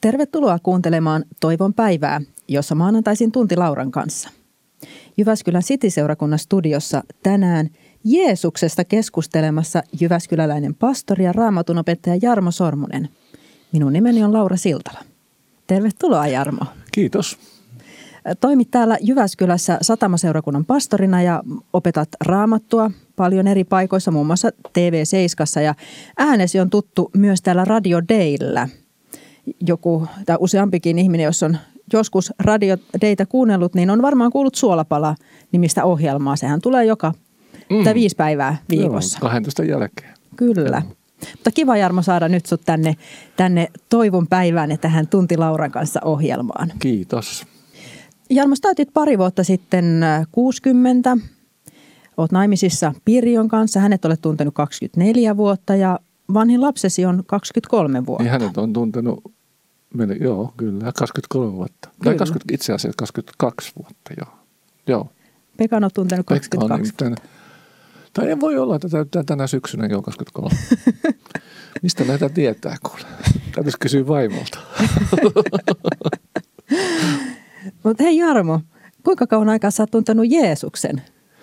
Tervetuloa kuuntelemaan Toivon päivää, jossa maanantaisin tunti Lauran kanssa. Jyväskylän City-seurakunnan studiossa tänään Jeesuksesta keskustelemassa jyväskyläläinen pastori ja raamatunopettaja Jarmo Sormunen. Minun nimeni on Laura Siltala. Tervetuloa, Jarmo. Kiitos. Toimit täällä Jyväskylässä Satamaseurakunnan pastorina ja opetat raamattua paljon eri paikoissa, muun muassa TV7 ja äänesi on tuttu myös täällä Radio Dayllä. Joku tai useampikin ihminen, jos on joskus Radio Daytä kuunnellut, niin on varmaan kuullut Suolapala-nimistä ohjelmaa. Sehän tulee joka 5 päivää viikossa. Joo, 12 jälkeen. Kyllä. Mutta kiva, Jarmo, saada nyt sut tänne Toivon päivään ja tähän Tunti Lauran kanssa ohjelmaan. Kiitos. Jarmo, täytit pari vuotta sitten 60. Olet naimisissa Pirjon kanssa. Hänet olet tuntenut 24 vuotta ja vanhin lapsesi on 23 vuotta. Niin hänet on tuntenut, joo, kyllä, 23 vuotta. Kyllä. Tai itse asiassa 22 vuotta, joo. Pekan on tuntenut 22. Tai ei voi olla, että täyttää tänä syksynä jo 23. Mistä näitä tietää, kuule? Täytyisi kysyä vaimolta. Mutta hei, Jarmo, kuinka kauan aikaa sä oot tuntenut Jeesuksen?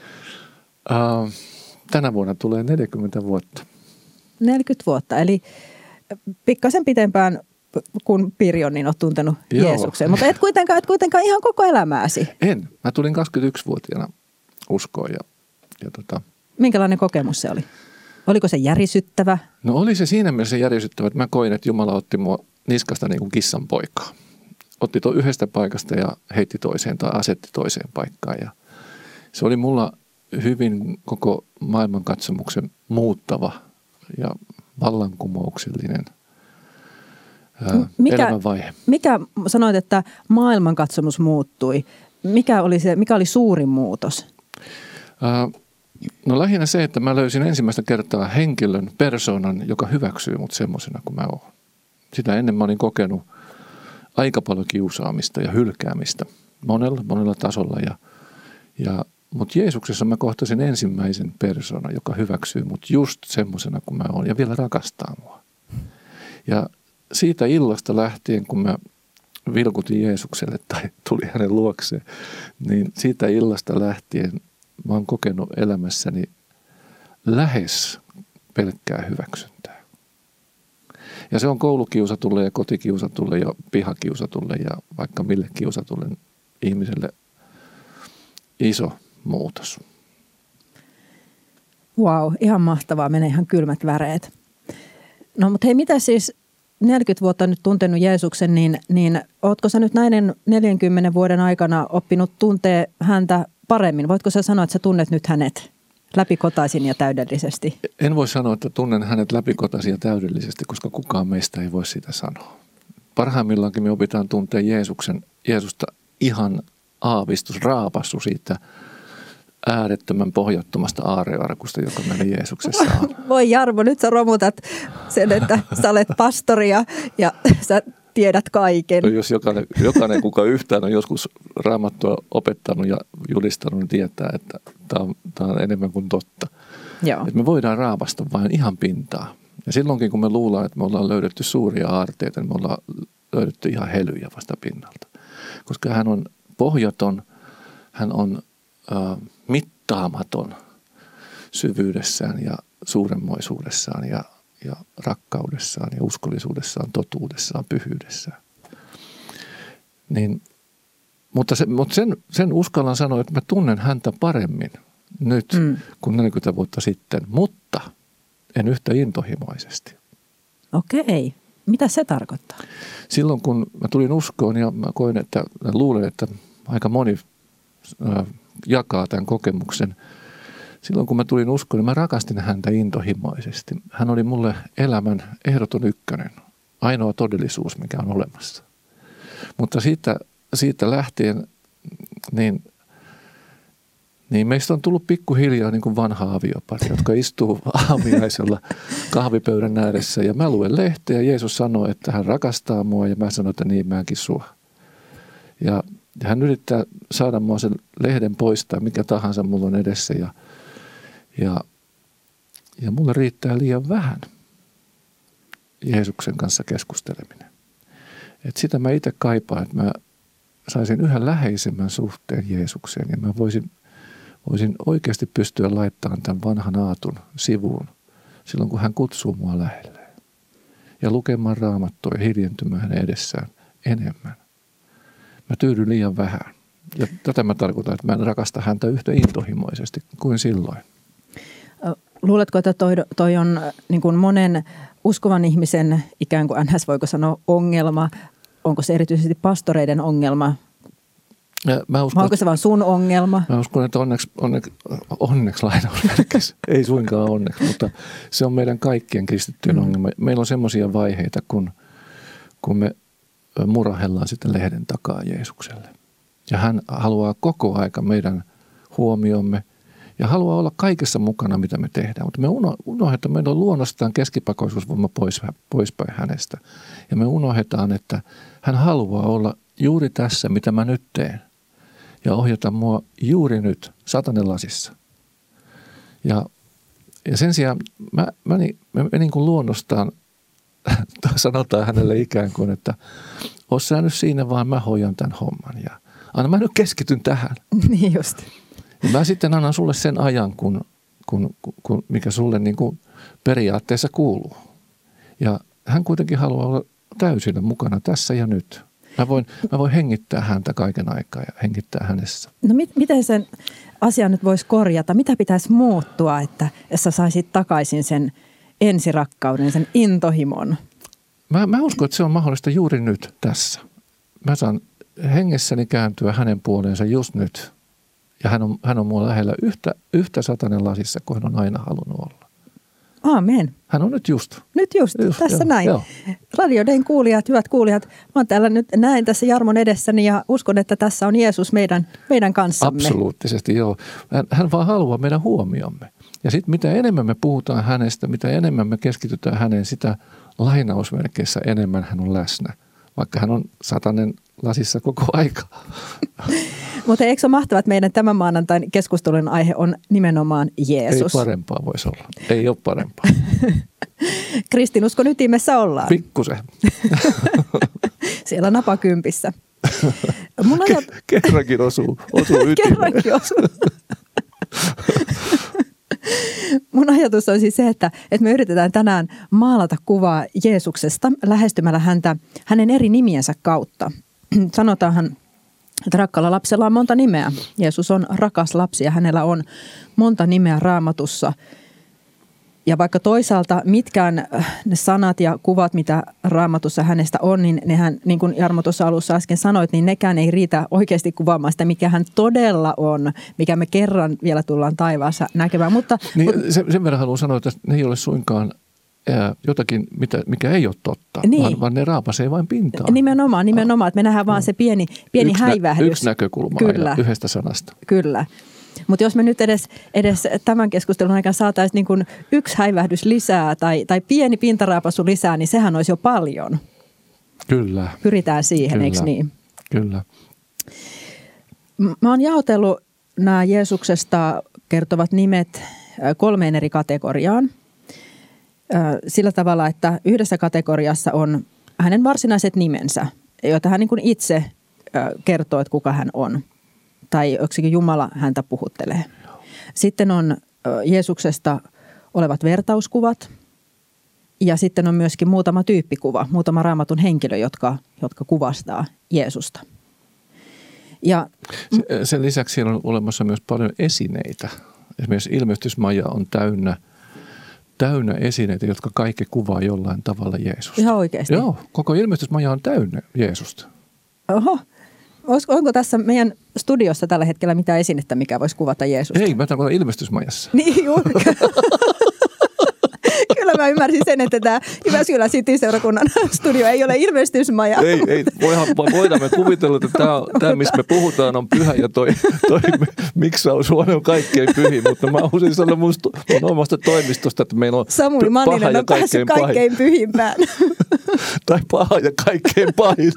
Tänä vuonna tulee 40 vuotta. 40 vuotta, eli pikkasen pitempään kuin Pirjon, niin oot tuntenut Jeesuksen. Mutta et kuitenkaan ihan koko elämääsi. En. Mä tulin 21-vuotiaana uskoon ja Minkälainen kokemus se oli? Oliko se järisyttävä? No oli se siinä mielessä järisyttävä, että mä koin, että Jumala otti mua niskasta niin kuin kissan poikaa. Otti yhdestä paikasta ja heitti toiseen tai asetti toiseen paikkaan. Ja se oli mulla hyvin koko maailmankatsomuksen muuttava ja vallankumouksellinen elämänvaihe. Mikä sanoit, että maailmankatsomus muuttui? Mikä oli suurin muutos? No lähinnä se, että mä löysin ensimmäistä kertaa henkilön, persoonan, joka hyväksyy mut semmoisena kuin mä oon. Sitä ennen mä olin kokenut aika paljon kiusaamista ja hylkäämistä monella tasolla. Mutta Jeesuksessa mä kohtasin ensimmäisen persoonan, joka hyväksyy mut just semmoisena kuin mä oon ja vielä rakastaa mua. Ja siitä illasta lähtien, kun mä vilkutin Jeesukselle tai tuli hänen luokseen, niin siitä illasta lähtien mä oon kokenut elämässäni lähes pelkkää hyväksyntää. Ja se on koulukiusatulle ja kotikiusatulle ja pihakiusatulle ja vaikka mille kiusatulle ihmiselle iso muutos. Vau, ihan mahtavaa. Menee ihan kylmät väreet. No mutta hei, mitä siis 40 vuotta nyt tuntenut Jeesuksen, niin ootko sä nyt näiden 40 vuoden aikana oppinut tuntee häntä paremmin? Voitko sä sanoa, että sä tunnet nyt hänet läpikotaisin ja täydellisesti? En voi sanoa, että tunnen hänet läpikotaisin ja täydellisesti, koska kukaan meistä ei voi sitä sanoa. Parhaimmillaankin me opitaan tuntea Jeesusta ihan raapassu siitä äärettömän pohjattomasta aarrearkusta, joka meillä Jeesuksessa on. Voi Jarmo, nyt sä romutat sen, että sä olet pastori ja sä tiedät kaiken. No jos jokainen kuka yhtään on joskus raamattua opettanut ja julistanut, niin tietää, että tämä on enemmän kuin totta. Joo. Että me voidaan raapasta vain ihan pintaa. Ja silloinkin, kun me luullaan, että me ollaan löydetty suuria aarteita, niin me ollaan löydetty ihan helyjä vasta pinnalta. Koska hän on pohjaton, hän on mittaamaton syvyydessään ja suuremmoisuudessaan ja rakkaudessaan ja uskollisuudessaan, totuudessaan, pyhyydessään. Niin, mutta sen uskallan sanoa, että mä tunnen häntä paremmin nyt kuin 40 vuotta sitten, mutta en yhtä intohimoisesti. Okei. Mitä se tarkoittaa? Silloin kun mä tulin uskoon ja mä luulen, että aika moni jakaa tämän kokemuksen. Silloin kun mä tulin uskoon, niin mä rakastin häntä intohimoisesti. Hän oli mulle elämän ehdoton ykkönen, ainoa todellisuus, mikä on olemassa. Mutta siitä lähtien, niin meistä on tullut pikkuhiljaa niin kuin vanha aviopari, jotka istuu aamiaisella kahvipöydän ääressä. Ja mä luen lehteä ja Jeesus sanoo, että hän rakastaa mua ja mä sanon, että niin mäkin sua. Ja hän yrittää saada mua sen lehden poistaa, mikä tahansa mulla on edessä. Ja mulle riittää liian vähän Jeesuksen kanssa keskusteleminen. Et sitä mä itse kaipaan, että mä saisin yhä läheisemmän suhteen Jeesukseen ja mä voisin oikeasti pystyä laittamaan tämän vanhan aatun sivuun silloin, kun hän kutsuu mua lähelleen. Ja lukemaan Raamattua ja hiljentymään hänen edessään enemmän. Mä tyydyn liian vähän. Ja tätä mä tarkoitan, että mä en rakasta häntä yhtä intohimoisesti kuin silloin. Luuletko, että toi on niin kuin monen uskovan ihmisen ikään kuin NS, voiko sanoa, ongelma? Onko se erityisesti pastoreiden ongelma? Onko se vaan sun ongelma? Mä uskon, että onneksi lainausmerkissä, ei suinkaan onneksi, mutta se on meidän kaikkien kristittyjen ongelma. Meillä on semmoisia vaiheita, kun me murahellaan sitten lehden takaa Jeesukselle. Ja hän haluaa koko aika meidän huomiomme ja haluaa olla kaikessa mukana, mitä me tehdään. Mutta me unohdetaan, että meillä on luonnostaan keskipakoisuusvoima poispäin hänestä. Ja me unohdetaan, että hän haluaa olla juuri tässä, mitä mä nyt teen. Ja ohjata mua juuri nyt satanen lasissa. Ja sen sijaan mä niin kuin luonnostaan sanotaan hänelle ikään kuin, että oo sä nyt siinä vaan, mä hoidan tämän homman. Ja anna mä nyt keskityn tähän. Niin just. Ja mä sitten annan sulle sen ajan, mikä sulle niin kuin periaatteessa kuuluu. Ja hän kuitenkin haluaa olla täysillä mukana tässä ja nyt. Mä voin hengittää häntä kaiken aikaa ja hengittää hänessä. No miten sen asian nyt voisi korjata? Mitä pitäisi muuttua, että sä saisit takaisin sen ensirakkauden, sen intohimon? Mä uskon, että se on mahdollista juuri nyt tässä. Mä saan hengessäni kääntyä hänen puoleensa just nyt. Ja hän on mua lähellä yhtä satanen lasissa, kuin hän on aina halunnut olla. Aamen. Hän on nyt just. Nyt just tässä joo, näin. Joo. Radio Dayn kuulijat, hyvät kuulijat, mä oon täällä nyt, näen tässä Jarmon edessäni ja uskon, että tässä on Jeesus meidän kanssamme. Absoluuttisesti, joo. Hän vaan haluaa meidän huomiomme. Ja sitten mitä enemmän me puhutaan hänestä, mitä enemmän me keskitytään häneen, sitä lainausmerkeissä enemmän hän on läsnä. Vaikka hän on satanen lasissa koko aika. Mutta eikö ole mahtavaa, että meidän tämän maanantain keskustelun aihe on nimenomaan Jeesus? Ei parempaa voisi olla. Ei ole parempaa. Kristinuskon ytimessä ollaan. Pikkusen. Siellä napakympissä. Kerrankin osuu ytimeen. Kerrankin osuu. Mun ajatus on siis se, että me yritetään tänään maalata kuvaa Jeesuksesta lähestymällä häntä hänen eri nimiensä kautta. Sanotaanhan, että rakkaalla lapsella on monta nimeä. Jeesus on rakas lapsi ja hänellä on monta nimeä Raamatussa. Ja vaikka toisaalta mitkään ne sanat ja kuvat, mitä Raamatussa hänestä on, niin nehän, niin kuin Jarmo tuossa alussa äsken sanoit, niin nekään ei riitä oikeasti kuvaamaan sitä, mikä hän todella on, mikä me kerran vielä tullaan taivaassa näkemään. Sen verran haluan sanoa, että ne ei ole suinkaan jotakin, mikä ei ole totta, niin. vaan ne raapasee vain pintaa. Nimenomaan, että me nähdään vaan se pieni häivähdys. Yksi näkökulma aina yhdestä sanasta. Kyllä. Mutta jos me nyt edes tämän keskustelun aikana saataisiin niin kuin yksi häivähdys lisää tai pieni pintaraapasu lisää, niin sehän olisi jo paljon. Kyllä. Pyritään siihen, kyllä. Eikö niin? Kyllä. Mä oon jaotellut nämä Jeesuksesta kertovat nimet 3 eri kategoriaan. Sillä tavalla, että yhdessä kategoriassa on hänen varsinaiset nimensä, joita hän niin kuin itse kertoo, että kuka hän on. Tai joksikin Jumala häntä puhuttelee. Sitten on Jeesuksesta olevat vertauskuvat ja sitten on myöskin muutama tyyppikuva, muutama Raamatun henkilö, jotka kuvastaa Jeesusta. Ja sen lisäksi siellä on olemassa myös paljon esineitä. Esimerkiksi ilmestysmaja on täynnä esineitä, jotka kaikki kuvaa jollain tavalla Jeesusta. Ihan oikeasti? Joo, koko ilmestysmaja on täynnä Jeesusta. Oho. Onko tässä meidän studiossa tällä hetkellä mitään esinettä, mikä voisi kuvata Jeesusta? Ei, mä tarkoitan ilmestysmajassa. Niin, juuri. Kyllä mä ymmärsin sen, että tämä Jyväskylän City-seurakunnan studio ei ole ilmestysmaja. Ei, voidaan me kuvitella, että tämä, missä me puhutaan, on pyhä ja toi miksaushuone on kaikkein pyhin, mutta mä usein sanoa mun omasta toimistosta, että meillä on Samuli Manninen on päässyt kaikkein pyhimpään. Tai paha ja kaikkein pahin.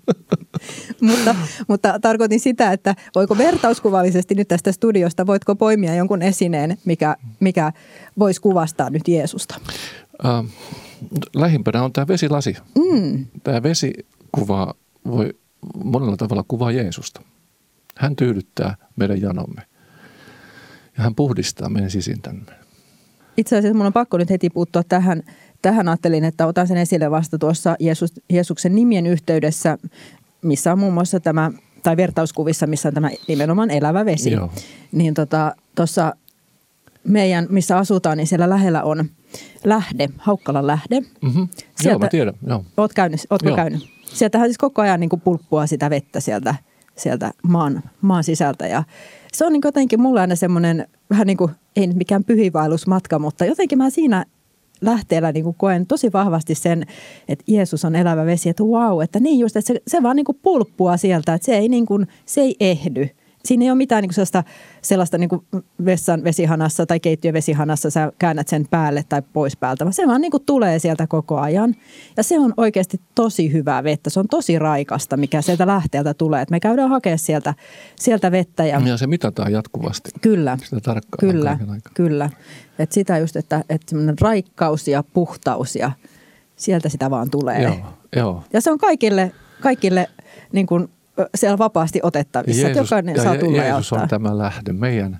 Mutta tarkoitin sitä, että voiko vertauskuvallisesti nyt tästä studiosta, voitko poimia jonkun esineen, mikä voisi kuvastaa nyt Jeesusta? Lähimpänä on tämä vesilasi. Tämä vesi voi monella tavalla kuvaa Jeesusta. Hän tyydyttää meidän janomme ja hän puhdistaa meidän sisintämme. Itse asiassa minun on pakko nyt heti puuttua tähän. Ajattelin, että otan sen esille vasta tuossa Jeesuksen nimien yhteydessä, missä on muun muassa tämä, tai vertauskuvissa, missä on tämä nimenomaan elävä vesi. Joo. Niin tuossa meidän, missä asutaan, niin siellä lähellä on lähde, Haukkalan lähde. Mm-hmm. Joo, mä tiedän. Joo. Ootko käynyt? Sieltähän siis koko ajan niin kuin pulppua sitä vettä sieltä maan sisältä. Ja se on niin jotenkin mulle aina semmoinen, vähän niin kuin, ei nyt mikään pyhiinvaellusmatka, mutta jotenkin mä siinä lähteellä niin kuin koen tosi vahvasti sen, että Jeesus on elävä vesi, että vau, että niin just, että se vaan niin kuin pulppua sieltä, että se ei ehdy. Siinä ei ole mitään niin kuin sellaista niin kuin vessan vesihanassa tai keittiön vesihanassa, sä käännät sen päälle tai pois päältä, vaan se vaan niin kuin tulee sieltä koko ajan. Ja se on oikeasti tosi hyvää vettä, se on tosi raikasta, mikä sieltä lähteeltä tulee. Et me käydään hakemaan sieltä vettä. Ja se mitataan jatkuvasti. Kyllä, sitä tarkkaan kyllä. Että sitä just, että semmoinen raikkaus ja puhtaus ja sieltä sitä vaan tulee. Joo. Ja se on kaikille niin kuin siellä vapaasti otettavissa, että jokainen saa tulla ja Jeesus ottaa. on tämä lähde,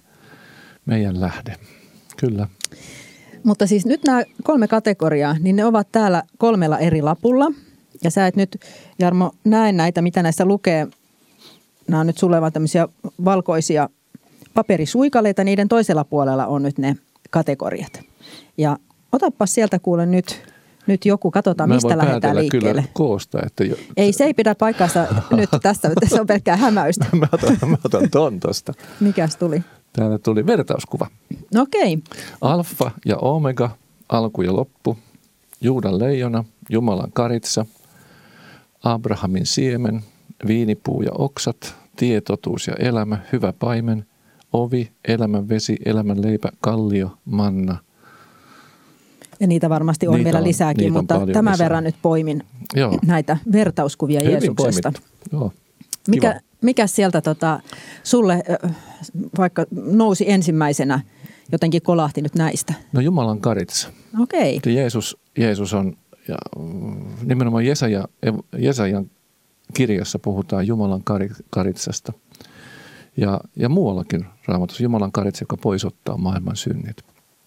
meidän lähde, kyllä. Mutta siis nyt nämä 3 kategoriaa, niin ne ovat täällä 3 eri lapulla. Ja sä et nyt, Jarmo, näe näitä, mitä näissä lukee. Nämä on nyt sulle vaan tämmöisiä valkoisia paperisuikaleita. Niiden toisella puolella on nyt ne kategoriat. Ja otappas sieltä kuule nyt joku, katsotaan mistä lähdetään liikkeelle. Kyllä koosta, että ei, se ei pidä paikkaansa nyt tässä on pelkkää hämäystä. mä otan ton tosta. Mikäs tuli? Täällä tuli vertauskuva. Okei. Alfa ja omega, alku ja loppu, Juudan leijona, Jumalan karitsa, Abrahamin siemen, viinipuu ja oksat, tie, totuus ja elämä, hyvä paimen, ovi, elämän vesi, elämän leipä, kallio, manna. Ja niitä varmasti on vielä lisääkin, mutta tämän lisää. Verran nyt poimin näitä vertauskuvia hyvin Jeesuksesta. Joo, mikä sieltä sulle vaikka nousi ensimmäisenä, jotenkin kolahti nyt näistä? No Jumalan karitsa. Okei. Jeesus on, ja nimenomaan Jesajan kirjassa puhutaan Jumalan karitsasta. Ja muuallakin Raamatussa Jumalan karitsa, joka poisottaa maailman synnit.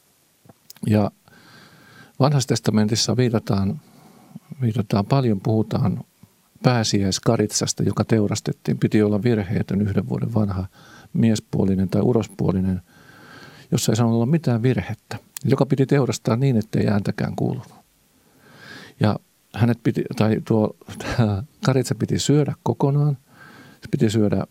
Ja Vanhassa testamentissa viitataan paljon, puhutaan pääsiäiskaritsasta, joka teurastettiin. Piti olla virheetön 1 vuoden vanha miespuolinen tai urospuolinen, jossa ei saanut olla mitään virhettä, joka piti teurastaa niin, ettei ääntäkään kuulunut. Ja tuo karitsa piti syödä kokonaan, se piti syödä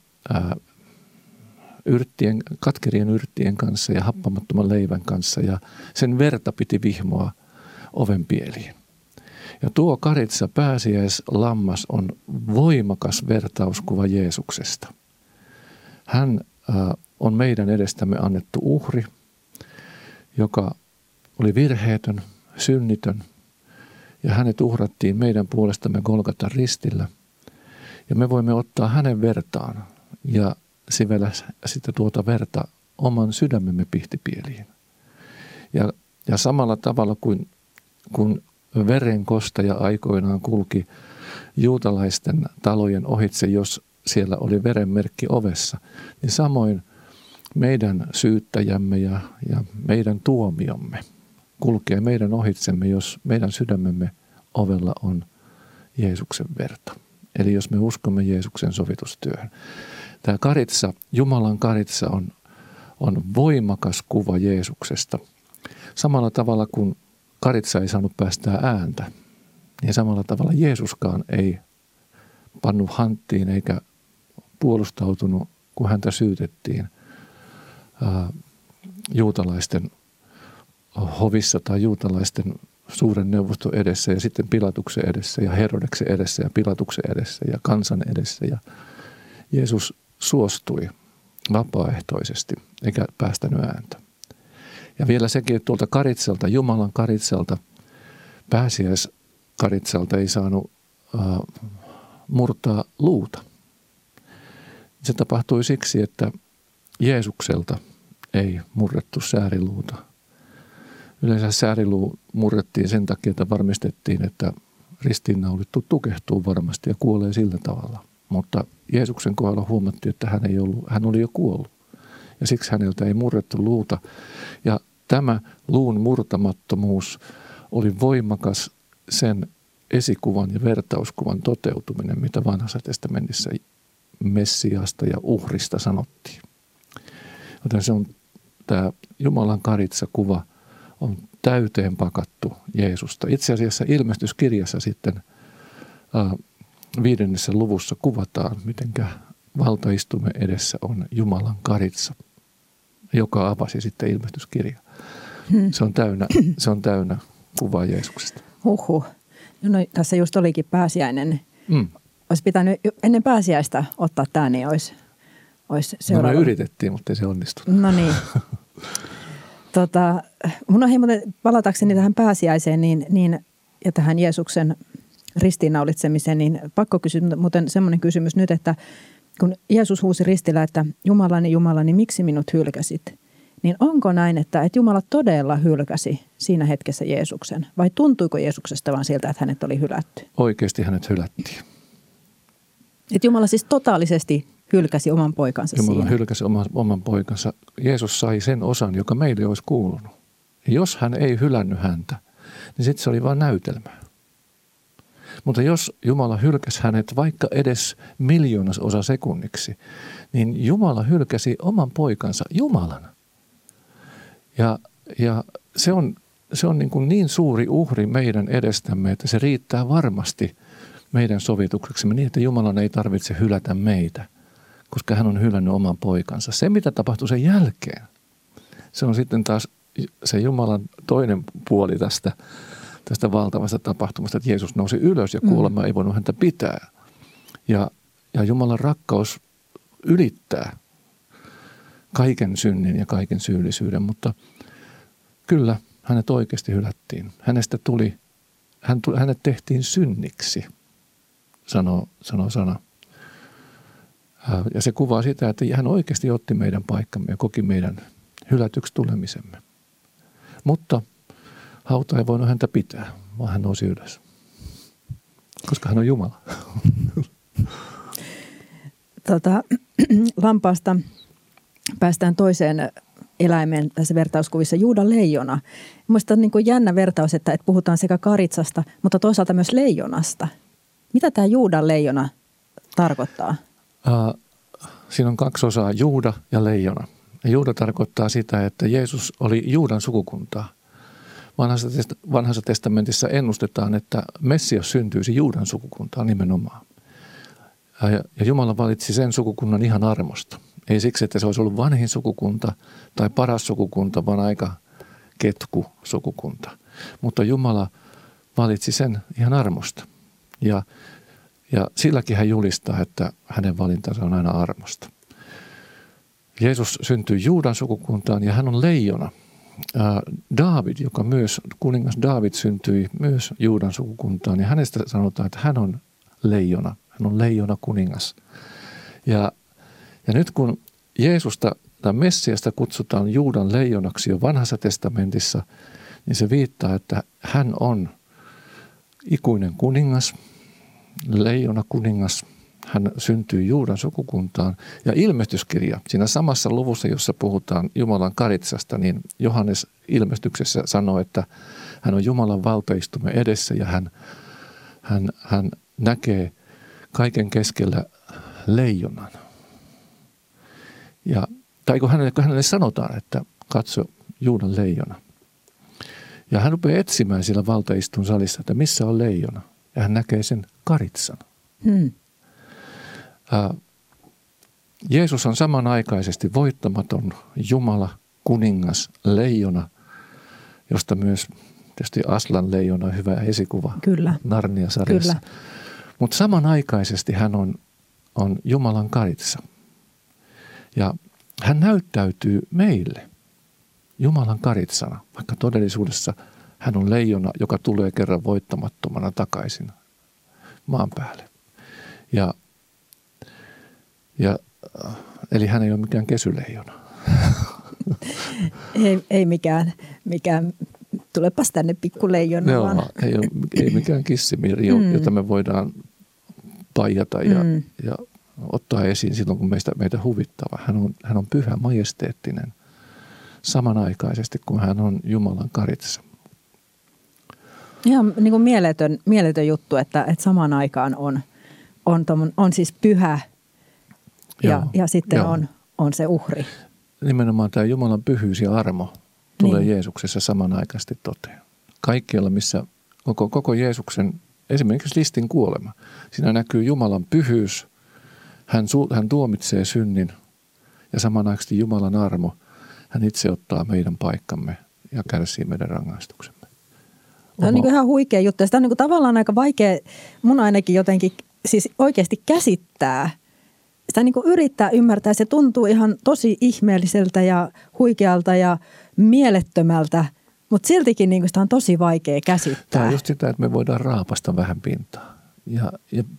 katkerien yrttien kanssa ja happamattoman leivän kanssa ja sen verta piti vihmoa ovenpieliin. Ja tuo karitsa pääsiäislammas on voimakas vertauskuva Jeesuksesta. Hän on meidän edestämme annettu uhri, joka oli virheetön, synnitön ja hänet uhrattiin meidän puolestamme Golgatan ristillä. Ja me voimme ottaa hänen vertaan ja sivellä sitten tuota verta oman sydämemme pihtipieliin. Ja samalla tavalla kun verenkostaja aikoinaan kulki juutalaisten talojen ohitse, jos siellä oli verenmerkki ovessa, niin samoin meidän syyttäjämme ja meidän tuomiomme kulkee meidän ohitsemme, jos meidän sydämemme ovella on Jeesuksen verta. Eli jos me uskomme Jeesuksen sovitustyöhön. Tämä karitsa, Jumalan karitsa on voimakas kuva Jeesuksesta. Samalla tavalla kuin karitsa ei saanut päästää ääntä, niin samalla tavalla Jeesuskaan ei pannut hanttiin eikä puolustautunut, kun häntä syytettiin juutalaisten hovissa tai juutalaisten suuren neuvoston edessä ja sitten Pilatuksen edessä ja Herodeksen edessä ja Pilatuksen edessä ja kansan edessä. Ja Jeesus suostui vapaaehtoisesti eikä päästänyt ääntä. Ja vielä sekin, että tuolta karitsalta, Jumalan karitsalta, pääsiäiskaritsalta ei saanut murtaa luuta. Se tapahtui siksi, että Jeesukselta ei murrettu sääriluuta. Yleensä sääriluu murrettiin sen takia, että varmistettiin, että ristiinnaulittu tukehtuu varmasti ja kuolee sillä tavalla. Mutta Jeesuksen kohdalla huomattiin, että hän oli jo kuollut. Ja siksi häneltä ei murrettu luuta. Ja tämä luun murtamattomuus oli voimakas sen esikuvan ja vertauskuvan toteutuminen, mitä vanhassa testamentissa Messiasta ja uhrista sanottiin. Joten tämä Jumalan karitsakuva on täyteen pakattu Jeesusta. Itse asiassa ilmestyskirjassa sitten 5. luvussa kuvataan, mitenkä valtaistuimen edessä on Jumalan karitsa, joka avasi sitten ilmestyskirja. Se on täynnä kuvaa Jeesuksesta. Huhhuh. No, tässä just olikin pääsiäinen. Olisi pitänyt ennen pääsiäistä ottaa tämä, niin olisi seuraava. No me yritettiin, mutta ei se onnistunut. No niin. Mun on palatakseni tähän pääsiäiseen ja tähän Jeesuksen ristiinnaulitsemiseen, niin pakko kysyä muuten semmoinen kysymys nyt, että kun Jeesus huusi ristillä, että Jumalani, Jumalani, miksi minut hylkäsit? Niin onko näin, että Jumala todella hylkäsi siinä hetkessä Jeesuksen? Vai tuntuiko Jeesuksesta vaan siltä, että hänet oli hylätty? Oikeasti hänet hylättiin. Että Jumala siis totaalisesti hylkäsi oman poikansa Jumala siinä. hylkäsi oman poikansa. Jeesus sai sen osan, joka meille olisi kuulunut. Ja jos hän ei hylännyt häntä, niin sitten se oli vain näytelmää. Mutta jos Jumala hylkäsi hänet vaikka edes miljoonasosa sekunniksi, niin Jumala hylkäsi oman poikansa Jumalana. Ja se on niin suuri uhri meidän edestämme, että se riittää varmasti meidän sovitukseksemme niin, että Jumalan ei tarvitse hylätä meitä, koska hän on hylännyt oman poikansa. Se, mitä tapahtui sen jälkeen, se on sitten taas se Jumalan toinen puoli tästä valtavasta tapahtumasta, että Jeesus nousi ylös ja kuolema ei voinut häntä pitää. Ja Jumalan rakkaus ylittää kaiken synnin ja kaiken syyllisyyden, mutta kyllä hänet oikeasti hylättiin. Hänet tehtiin synniksi, sanoo sana. Ja se kuvaa sitä, että hän oikeasti otti meidän paikkamme ja koki meidän hylätyksi tulemisemme. Mutta hauta ei voinut häntä pitää, vaan hän nousi ylös, koska hän on Jumala. Lampaasta päästään toiseen eläimeen tässä vertauskuvissa, Juudan leijona. Mielestäni on niin kuin jännä vertaus, että puhutaan sekä karitsasta, mutta toisaalta myös leijonasta. Mitä tämä Juudan leijona tarkoittaa? Siinä on 2 osaa, Juuda ja leijona. Ja Juuda tarkoittaa sitä, että Jeesus oli Juudan sukukuntaa. Vanhassa testamentissa ennustetaan, että Messias syntyisi Juudan sukukuntaan nimenomaan. Ja Jumala valitsi sen sukukunnan ihan armosta. Ei siksi, että se olisi ollut vanhin sukukunta tai paras sukukunta, vaan aika ketku sukukunta. Mutta Jumala valitsi sen ihan armosta. Ja silläkin hän julistaa, että hänen valintansa on aina armosta. Jeesus syntyi Juudan sukukuntaan ja hän on leijona. Daavid, joka myös, kuningas Daavid syntyi myös Juudan sukukuntaan ja hänestä sanotaan, että hän on leijona. Hän on leijona kuningas. Ja nyt kun Jeesusta tai Messiasta kutsutaan Juudan leijonaksi jo vanhassa testamentissa, niin se viittaa, että hän on ikuinen kuningas, leijona kuningas. Hän syntyi Juudan sukukuntaan. Ja ilmestyskirja, siinä samassa luvussa, jossa puhutaan Jumalan karitsasta, niin Johannes ilmestyksessä sanoo, että hän on Jumalan valtaistuimen edessä ja hän näkee kaiken keskellä leijonan. Tai kun hänelle sanotaan, että katso Juudan leijona. Ja hän rupeaa etsimään siellä valtaistun salissa, että missä on leijona. Ja hän näkee sen karitsan. Jeesus on samanaikaisesti voittamaton Jumala, kuningas, leijona, josta myös tietysti Aslan leijona on hyvä esikuva. Kyllä. Narnia-sarjassa. Mutta samanaikaisesti hän on Jumalan karitsa. Ja hän näyttäytyy meille Jumalan karitsana, vaikka todellisuudessa hän on leijona, joka tulee kerran voittamattomana takaisin maan päälle. Eli hän ei ole mikään kesyleijona. Ei mikään tulepas tänne pikkuleijona. Joo, ei mikään kissimiri, jota me voidaan paijata ja ottaa esiin silloin, kun meitä huvittava. Hän on pyhä, majesteettinen samanaikaisesti, kun hän on Jumalan karitsa. Ihan niin kuin mieletön juttu, että samaan aikaan on siis pyhä ja sitten on se uhri. Nimenomaan tämä Jumalan pyhyys ja armo tulee Jeesuksessa samanaikaisesti toteen. Kaikkialla, missä koko Jeesuksen, esimerkiksi ristin kuolema, siinä näkyy Jumalan pyhyys, hän tuomitsee synnin ja samanaikaisesti Jumalan armo, hän itse ottaa meidän paikkamme ja kärsii meidän rangaistuksemme. Tämä on niin ihan huikea juttu. Sitä on niin tavallaan aika vaikea mun ainakin jotenkin siis oikeasti käsittää. Sitä niin yrittää ymmärtää. Se tuntuu ihan tosi ihmeelliseltä ja huikealta ja mielettömältä, mutta siltikin niin sitä on tosi vaikea käsittää. Tämä on just sitä, että me voidaan raapasta vähän pintaa. Ja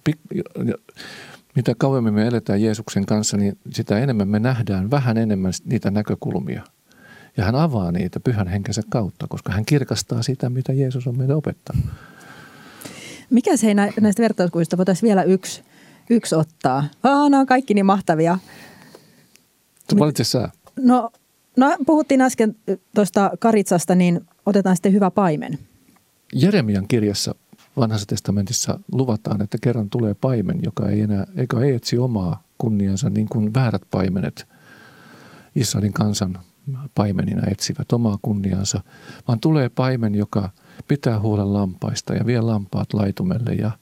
mitä kauemmin me eletään Jeesuksen kanssa, niin sitä enemmän me nähdään vähän enemmän niitä näkökulmia. Ja hän avaa niitä pyhän henkensä kautta, koska hän kirkastaa sitä, mitä Jeesus on meille opettanut. Mikäs hei näistä vertauskuvista voitaisiin vielä yksi ottaa? Nämä on kaikki niin mahtavia. Valitse sä. No puhuttiin äsken tuosta karitsasta, niin otetaan sitten hyvä paimen. Jeremian kirjassa Vanhassa testamentissa luvataan, että kerran tulee paimen, joka ei etsi omaa kunniansa niin kuin väärät paimenet Israelin kansan paimenina etsivät omaa kunniansa, vaan tulee paimen, joka pitää huolen lampaista ja vie lampaat laitumelle ja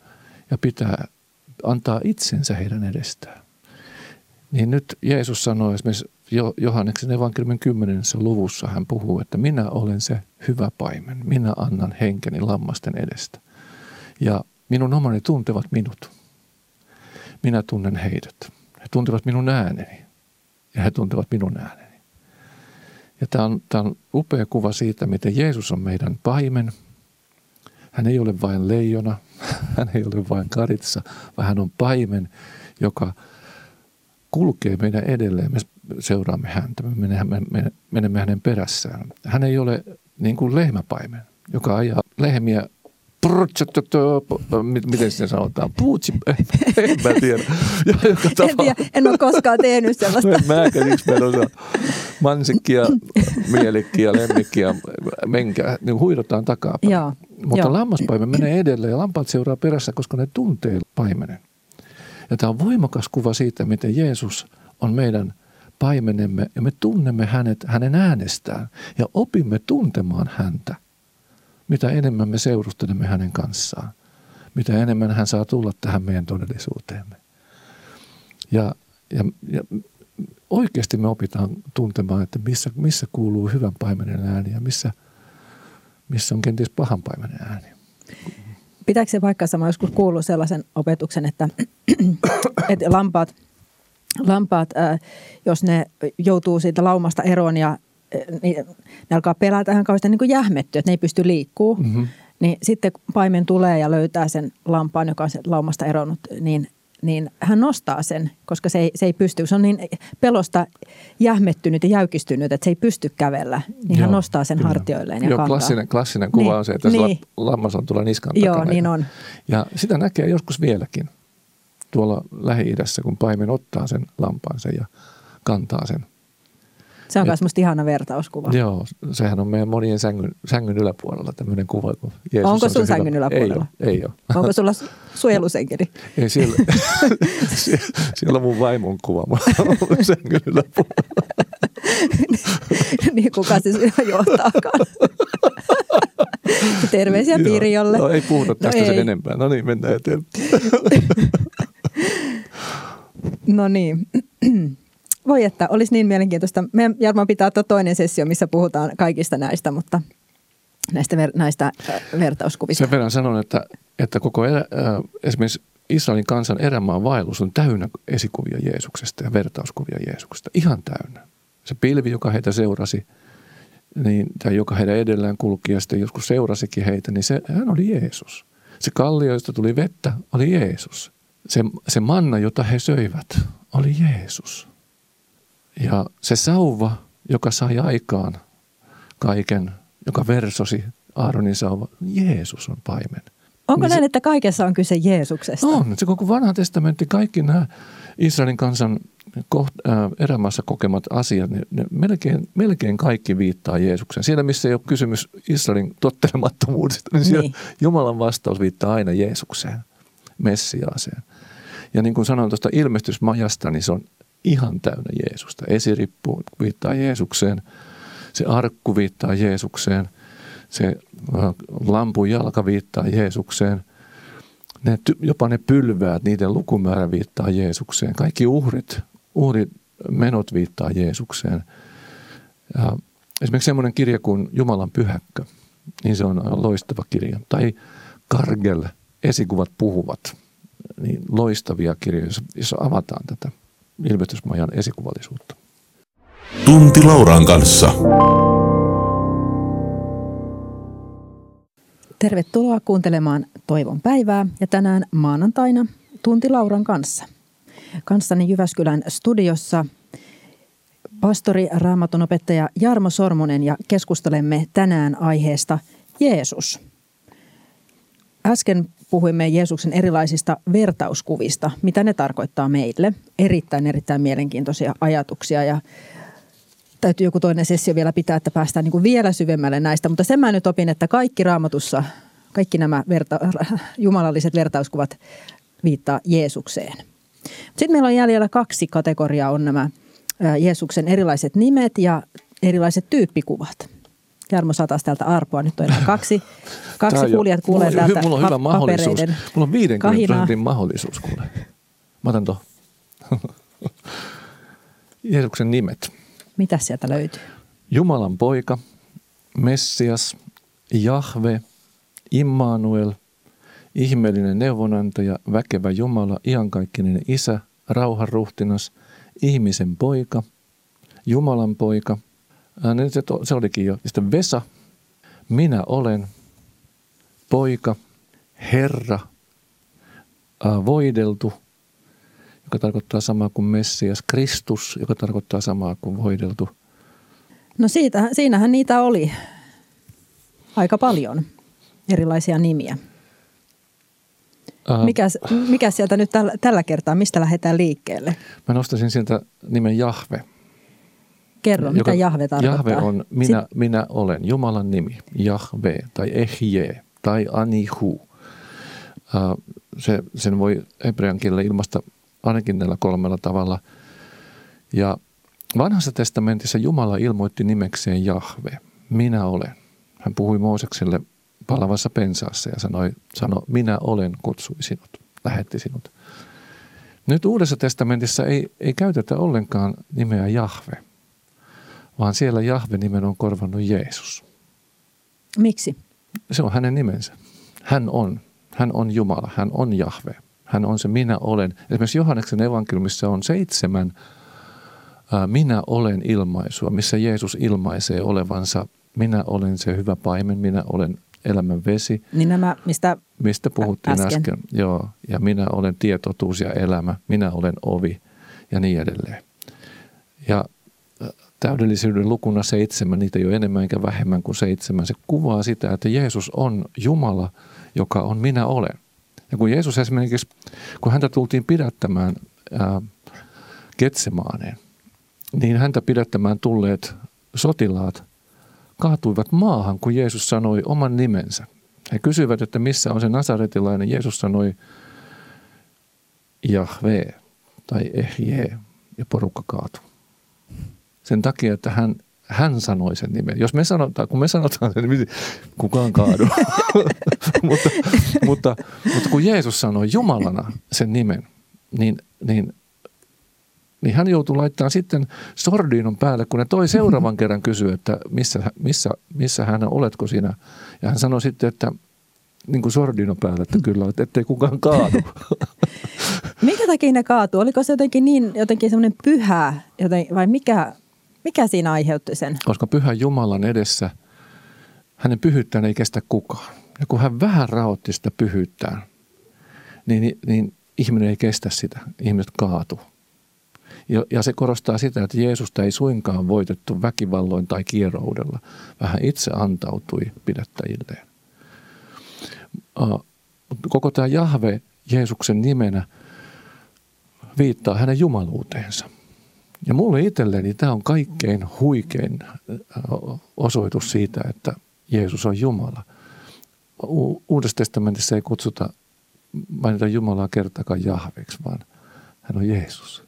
antaa itsensä heidän edestään. Niin nyt Jeesus sanoi esimerkiksi Johanneksen evankeliumin 10. luvussa, hän puhuu, että minä olen se hyvä paimen, minä annan henkeni lammasten edestä. Ja minun omani tuntevat minut. Minä tunnen heidät. He tuntevat minun ääneni ja he tuntevat minun ääneni. Ja tämä on upea kuva siitä, miten Jeesus on meidän paimen. Hän ei ole vain leijona, hän ei ole vain karitsa, vaan hän on paimen, joka kulkee meidän edelleen. Me seuraamme häntä, me menemme hänen perässään. Hän ei ole niin kuin lehmäpaimen, joka ajaa lehmiä. Miten se sanotaan? Puutsi, en mä tiedä. En ole koskaan tehnyt sellaista. Mäkään, yksi mä osaa. Mansikkia, mielikkiä, lemmikkiä, menkää. Niin huidotaan takapäin. Mutta lammaspaimen menee edelleen ja lampaat seuraa perässä, koska ne tuntee paimenen. Ja tämä on voimakas kuva siitä, miten Jeesus on meidän paimenemme ja me tunnemme hänen äänestään ja opimme tuntemaan häntä. Mitä enemmän me seurustelemme hänen kanssaan, mitä enemmän hän saa tulla tähän meidän todellisuuteemme. Ja oikeasti me opitaan tuntemaan, että missä kuuluu hyvän paimenen ääni ja missä on kenties pahan paimenen ääni. Pitääkö se paikkansa? Mä joskus kuullut sellaisen opetuksen, että lampaat, jos ne joutuu siitä laumasta eroon ja ne alkaa pelätä ihan kauheasti niin kuin jähmettyä, että ne ei pysty liikkumaan. Niin sitten kun paimen tulee ja löytää sen lampaan, joka on sen laumasta eronnut, niin hän nostaa sen, koska se ei pysty. Se on niin pelosta jähmettynyt ja jäykistynyt, että se ei pysty kävellä. Niin hän nostaa sen hartioilleen ja kantaa. Klassinen kuva on se, että lammas on tuolla niskan takana. Joo, niin on. Ja sitä näkee joskus vieläkin tuolla Lähi-idässä, kun paimen ottaa sen lampaansa ja kantaa sen. Se on myös musta ihana vertauskuva. Joo, sehän on meidän monien sängyn yläpuolella tämmöinen kuva. Kun Jeesus onko sun sängyn yläpuolella? Ei ole. Onko sulla suojelusenkeli? Ei, siellä on mun vaimon kuva sängyn yläpuolella. Niin kuka siis johtaakaan. Terveisiä Pirjolle. No ei puhuta tästä sen enempää. No niin, mennään eteenpäin. No niin. Voi, että olisi niin mielenkiintoista. Meidän Jarmo pitää ottaa toinen sessio, missä puhutaan kaikista näistä, mutta näistä vertauskuvista. Sen verran sanon, että koko esimerkiksi Israelin kansan erämaan vaellus on täynnä esikuvia Jeesuksesta ja vertauskuvia Jeesuksesta. Ihan täynnä. Se pilvi, joka heitä seurasi, tai joka heidän edellään kulki ja sitten joskus seurasikin heitä, niin hän oli Jeesus. Se kallio, josta tuli vettä, oli Jeesus. Se manna, jota he söivät, oli Jeesus. Ja se sauva, joka sai aikaan kaiken, joka versosi Aaronin sauva. Jeesus on paimen. Onko niin näin, että kaikessa on kyse Jeesuksesta? On. Se koko vanha testamentti, kaikki nämä Israelin kansan erämaassa kokemat asiat, ne melkein kaikki viittaa Jeesukseen. Siellä, missä ei ole kysymys Israelin tottelemattomuudesta, niin siellä Jumalan vastaus viittaa aina Jeesukseen, Messiaaseen. Ja niin kuin sanoin tuosta ilmestysmajasta, niin se on ihan täynnä Jeesusta. Esirippu viittaa Jeesukseen, se arkku viittaa Jeesukseen, se lampun jalka viittaa Jeesukseen. Jopa ne pylväät, niiden lukumäärä viittaa Jeesukseen. Kaikki uhrimenot viittaa Jeesukseen. Ja esimerkiksi semmoinen kirja kuin Jumalan pyhäkkö, niin se on loistava kirja. Tai Kargel, esikuvat puhuvat, niin loistavia kirjoja, joissa avataan tätä ilmestysmajan esikuvallisuutta. Tunti Lauran kanssa. Tervetuloa kuuntelemaan Toivon päivää ja tänään maanantaina Tunti Lauran kanssa. Kanssani Jyväskylän studiossa pastori, Raamatun opettaja Jarmo Sormunen ja keskustelemme tänään aiheesta Jeesus. Äsken puhuimme Jeesuksen erilaisista vertauskuvista, mitä ne tarkoittaa meille. Erittäin mielenkiintoisia ajatuksia ja täytyy joku toinen sessio vielä pitää, että päästään niin kuin vielä syvemmälle näistä. Mutta sen mä nyt opin, että kaikki Raamatussa, kaikki nämä jumalalliset vertauskuvat viittaa Jeesukseen. Sitten meillä on jäljellä 2 kategoriaa, on nämä Jeesuksen erilaiset nimet ja erilaiset tyyppikuvat. Jarmo saa taas täältä arpoa. Nyt on enää kaksi kuulijat kuulee täältä mulla on hyvä mahdollisuus. Mulla on 50% mahdollisuus kuulee. Mä otan tuon. Jeesuksen nimet. Mitä sieltä löytyy? Jumalan poika, Messias, Jahve, Immanuel, ihmeellinen neuvonantaja, väkevä Jumala, iankaikkinen Isä, rauhan ruhtinas, ihmisen poika, Jumalan poika. Se olikin jo. Sitten Vesa, minä olen, poika, Herra, voideltu, joka tarkoittaa samaa kuin Messias, Kristus, joka tarkoittaa samaa kuin voideltu. No siinähän niitä oli aika paljon erilaisia nimiä. Mikä sieltä nyt tällä kertaa, mistä lähdetään liikkeelle? Mä nostaisin sieltä nimen Jahve. Kerro, mitä Jahve tarkoittaa? Jahve on minä olen, Jumalan nimi, Jahve tai Ehje tai Anihu. Sen voi hebrean kielellä ilmaista ainakin näillä 3 tavalla. Ja vanhassa testamentissa Jumala ilmoitti nimekseen Jahve, minä olen. Hän puhui Moosekselle palavassa pensaassa ja sanoi minä olen, kutsui sinut, lähetti sinut. Nyt Uudessa testamentissa ei käytetä ollenkaan nimeä Jahve, vaan siellä Jahve-nimen on korvannut Jeesus. Miksi? Se on hänen nimensä. Hän on Jumala, hän on Jahve. Hän on se minä olen. Esimerkiksi Johanneksen evankeliumissa on 7 minä olen ilmaisua, missä Jeesus ilmaisee olevansa. Minä olen se hyvä paimen, minä olen elämän vesi. Niin nämä, mistä puhuttiin äsken. Joo, ja minä olen tie, totuus ja elämä. Minä olen ovi ja niin edelleen. Ja täydellisyyden lukuna 7, niitä ei ole enemmän eikä vähemmän kuin 7. Se kuvaa sitä, että Jeesus on Jumala, joka on minä olen. Ja kun Jeesus esimerkiksi, kun häntä tultiin pidättämään Getsemaaneen, niin häntä pidättämään tulleet sotilaat kaatuivat maahan, kun Jeesus sanoi oman nimensä. He kysyivät, että missä on se nasaretilainen. Jeesus sanoi Jahve tai Ehje ja porukka kaatui. Sen takia, että hän sanoi sen nimen. Kun me sanotaan sen nimen, kukaan kaadu. mutta kun Jeesus sanoi Jumalana sen nimen, niin hän joutui laittamaan sitten sordiinon päälle, kun ne toi seuraavan kerran kysyä, että missä hän oletko sinä. Ja hän sanoi sitten, että niin kuin sordiinon päälle, että kyllä, ettei kukaan kaadu. Minkä takia ne kaatuu? Oliko se jotenkin semmoinen pyhä, vai mikä siinä aiheutti sen? Koska pyhän Jumalan edessä hänen pyhyyttään ei kestä kukaan. Ja kun hän vähän rahoitti sitä pyhyyttään, niin ihminen ei kestä sitä. Ihmiset kaatuu. Ja se korostaa sitä, että Jeesusta ei suinkaan voitettu väkivalloin tai kieroudella. Vähän itse antautui pidättäjilleen. Koko tämä Jahve Jeesuksen nimenä viittaa hänen jumaluuteensa. Ja mulle itselleni tämä on kaikkein huikein osoitus siitä, että Jeesus on Jumala. Uudessa testamentissa ei mainita Jumalaa kertaakaan Jahveksi, vaan hän on Jeesus.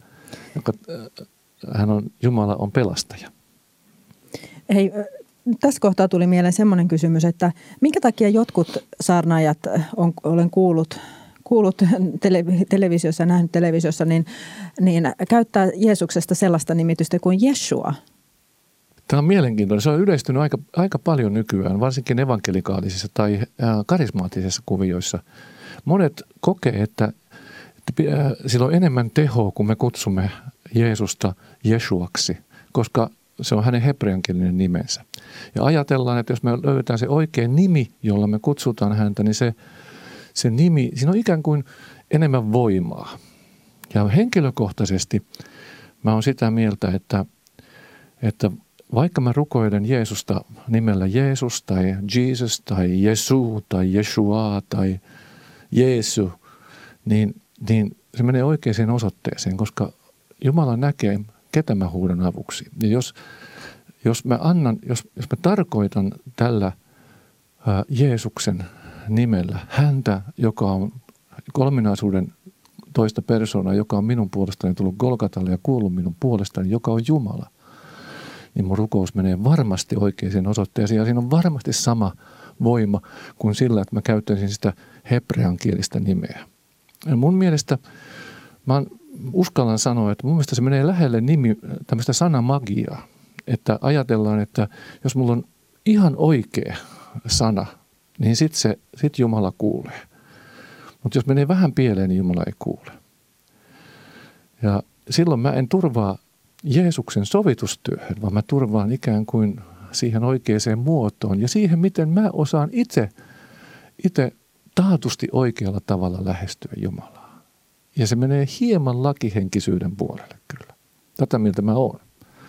Jumala on pelastaja. Hei, tässä kohtaa tuli mieleen semmoinen kysymys, että minkä takia jotkut saarnaajat, olen kuullut televisiossa ja nähnyt televisiossa, niin käyttää Jeesuksesta sellaista nimitystä kuin Jeshua. Tämä on mielenkiintoinen. Se on yleistynyt aika paljon nykyään, varsinkin evankelikaalisissa tai karismaattisissa kuvioissa. Monet kokee, että sillä on enemmän tehoa, kun me kutsumme Jeesusta Jeshuaksi, koska se on hänen hebreankielinen nimensä. Ja ajatellaan, että jos me löydetään se oikea nimi, jolla me kutsutaan häntä, niin se nimi, siinä on ikään kuin enemmän voimaa. Ja henkilökohtaisesti mä oon sitä mieltä, että vaikka mä rukoilen Jeesusta nimellä Jeesus tai Jesus tai Jesu tai Jeshua tai Jeesu, niin se menee oikeaan osoitteeseen, koska Jumala näkee, ketä mä huudan avuksi. Ja jos mä tarkoitan tällä Jeesuksen nimellä häntä, joka on kolminaisuuden toista persoonaa, joka on minun puolestani tullut Golgatalle ja kuullut minun puolestani, joka on Jumala, niin mun rukous menee varmasti oikeaan osoitteeseen. Ja siinä on varmasti sama voima kuin sillä, että mä käyttäisin sitä hebreankielistä nimeä. Ja mun mielestä, uskallan sanoa, että mun mielestä se menee lähelle tämmöistä sanamagiaa. Että ajatellaan, että jos mulla on ihan oikea sana, niin sit Jumala kuulee. Mutta jos menee vähän pieleen, niin Jumala ei kuule. Ja silloin mä en turvaa Jeesuksen sovitustyöhön, vaan mä turvaan ikään kuin siihen oikeaan muotoon ja siihen, miten mä osaan itse taatusti oikealla tavalla lähestyä Jumalaa. Ja se menee hieman lakihenkisyyden puolelle kyllä. Tätä miltä mä oon.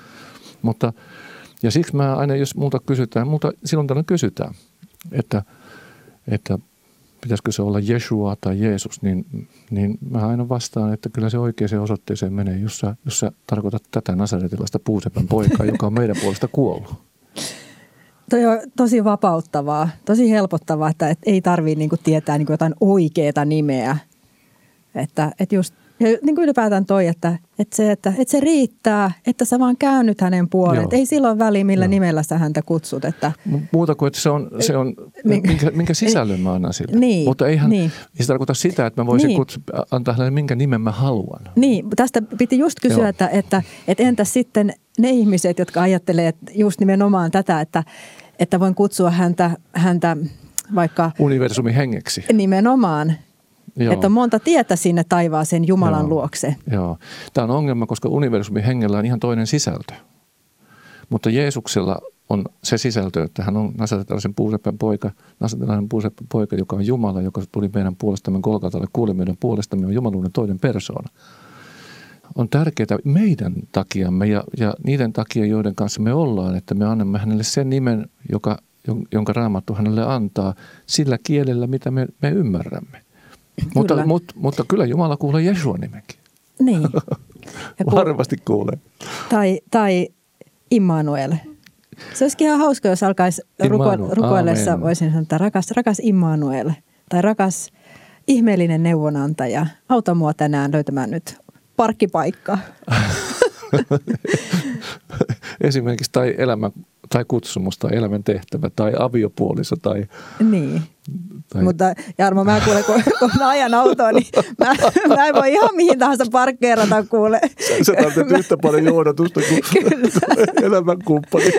Ja siksi mä aina, jos multa silloin tällöin kysytään, että pitäisikö se olla Jeshua tai Jeesus, niin mä aina vastaan, että kyllä se oikeaan osoitteeseen menee, jos sä tarkoitat tätä nasaretilaista puusepän poikaa, joka on meidän puolesta kuollut. Toi on tosi vapauttavaa, tosi helpottavaa, että ei tarvitse niinku tietää niinku jotain oikeaa nimeä. Että just niin kuin ylipäätään toi, että se riittää, että sä vaan käännyt hänen puoleen. Ei silloin väliä, millä nimellä sä häntä kutsut. Että muuta kuin, että se on minkä sisällön mä annan sille. Niin, mutta ei se tarkoita sitä, että mä voisin antaa hänelle minkä nimen mä haluan. Niin, tästä piti just kysyä, että entäs sitten ne ihmiset, jotka ajattelee just nimenomaan tätä, että voin kutsua häntä vaikka universumin hengeksi. Nimenomaan. Joo. Että on monta tietä sinne taivaaseen Jumalan luokse. Joo. Tämä on ongelma, koska universumin hengellä on ihan toinen sisältö. Mutta Jeesuksella on se sisältö, että hän on nasaretilainen puusepän poika, joka on Jumala, joka tuli meidän puolestamme Golgatalle, kuuli meidän puolestamme, on Jumaluuden toinen persoona. On tärkeää meidän takiamme ja niiden takia, joiden kanssa me ollaan, että me annamme hänelle sen nimen, jonka Raamattu hänelle antaa, sillä kielellä, mitä me ymmärrämme. Mutta kyllä Jumala kuulee Jeshuan nimenkin. Niin. Varmasti kuulee. Tai Immanuel. Se olisikin ihan hauska, jos alkaisi rukoillessa, voisin sanoa, että rakas Immanuel. Tai rakas ihmeellinen neuvonantaja. Auta mua tänään löytämään nyt parkkipaikkaa. Esimerkiksi tai elämä tai kutsumus tai elämän tehtävä tai aviopuoliso tai... Niin. Mutta Jarmo, mä kuulen, kun mä ajan autoa, niin mä en voi ihan mihin tahansa parkkeerata kuule. Sä tarvitset yhtä paljon johdatusta kuin elämänkumppanit.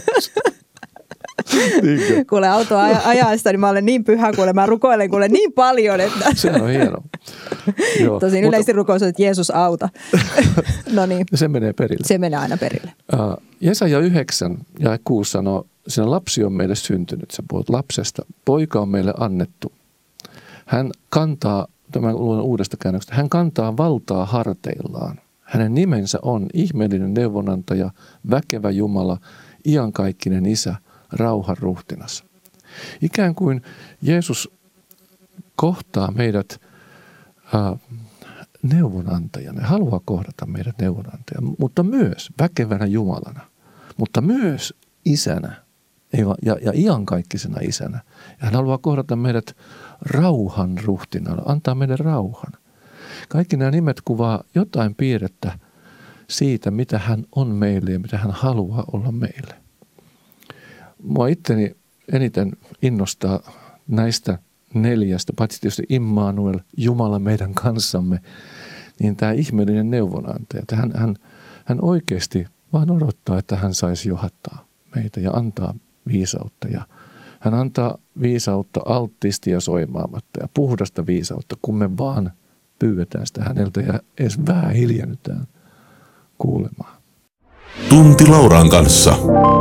Kuule autoa ajaessa, niin mä olen niin pyhä, kuule mä rukoilen kuule niin paljon, että... Se on hieno. Joo. Tosin yleisin rukous on, että Jeesus auta. No niin. Se menee perille. Se menee aina perille. Jesaja 9 ja 6 sanoo, sillä lapsi on meille syntynyt, sä puhut lapsesta, poika on meille annettu. Hän kantaa, tämän luen uudesta käännöksestä, hän kantaa valtaa harteillaan. Hänen nimensä on ihmeellinen neuvonantaja, väkevä Jumala, iankaikkinen Isä, rauhan ruhtinas. Ikään kuin Jeesus kohtaa meidät neuvonantajana, haluaa kohdata meidät neuvonantajana, mutta myös väkevänä Jumalana, mutta myös Isänä ja iankaikkisena Isänä. Ja hän haluaa kohdata meidät rauhan ruhtinana, antaa meille rauhan. Kaikki nämä nimet kuvaa jotain piirrettä siitä, mitä hän on meille ja mitä hän haluaa olla meille. Mua itteni eniten innostaa näistä 4, paitsi tietysti Immanuel, Jumala meidän kanssamme, niin tämä ihmeellinen neuvonantaja. Hän oikeasti vaan odottaa, että hän saisi johdattaa meitä ja antaa viisautta. Ja hän antaa viisautta alttiisti ja soimaamatta ja puhdasta viisautta, kun me vaan pyydetään sitä häneltä ja edes vähän hiljennytään kuulemaan. Tunti Lauran kanssa.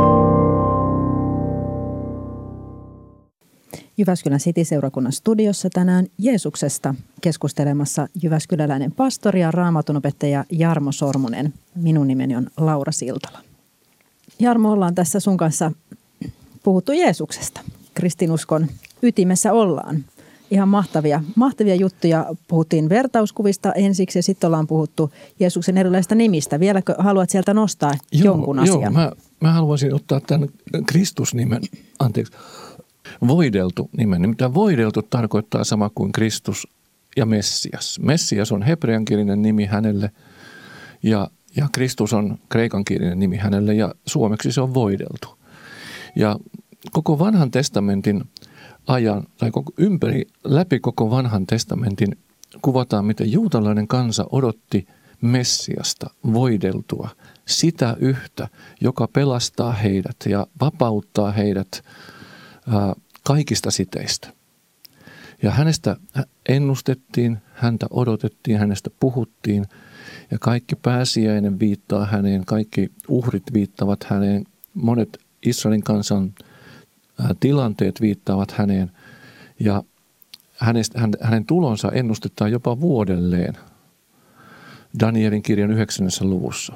Jyväskylän City-seurakunnan studiossa tänään Jeesuksesta keskustelemassa jyväskyläläinen pastori ja raamatunopettaja Jarmo Sormunen. Minun nimeni on Laura Siltala. Jarmo, ollaan tässä sun kanssa puhuttu Jeesuksesta. Kristinuskon ytimessä ollaan. Ihan mahtavia juttuja. Puhuttiin vertauskuvista ensiksi ja sitten ollaan puhuttu Jeesuksen erilaisista nimistä. Vieläkö haluat sieltä nostaa jonkun asian? Joo, mä haluaisin ottaa tämän Kristus-nimen, voideltu nimen. Nimittäin voideltu tarkoittaa sama kuin Kristus ja Messias. Messias on hebreankielinen nimi hänelle ja Kristus on kreikankielinen nimi hänelle ja suomeksi se on voideltu. Ja koko vanhan testamentin ajan tai läpi koko vanhan testamentin kuvataan, miten juutalainen kansa odotti Messiasta, voideltua, sitä yhtä, joka pelastaa heidät ja vapauttaa heidät kaikista siteistä. Ja hänestä ennustettiin, häntä odotettiin, hänestä puhuttiin ja kaikki pääsiäinen viittaa häneen, kaikki uhrit viittavat häneen, monet Israelin kansan tilanteet viittaavat häneen ja hänen tulonsa ennustetaan jopa vuodelleen Danielin kirjan 9. luvussa.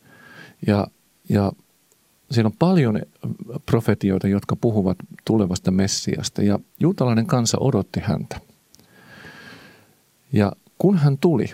Ja siinä on paljon profetioita, jotka puhuvat tulevasta Messiasta ja juutalainen kansa odotti häntä. Ja kun hän tuli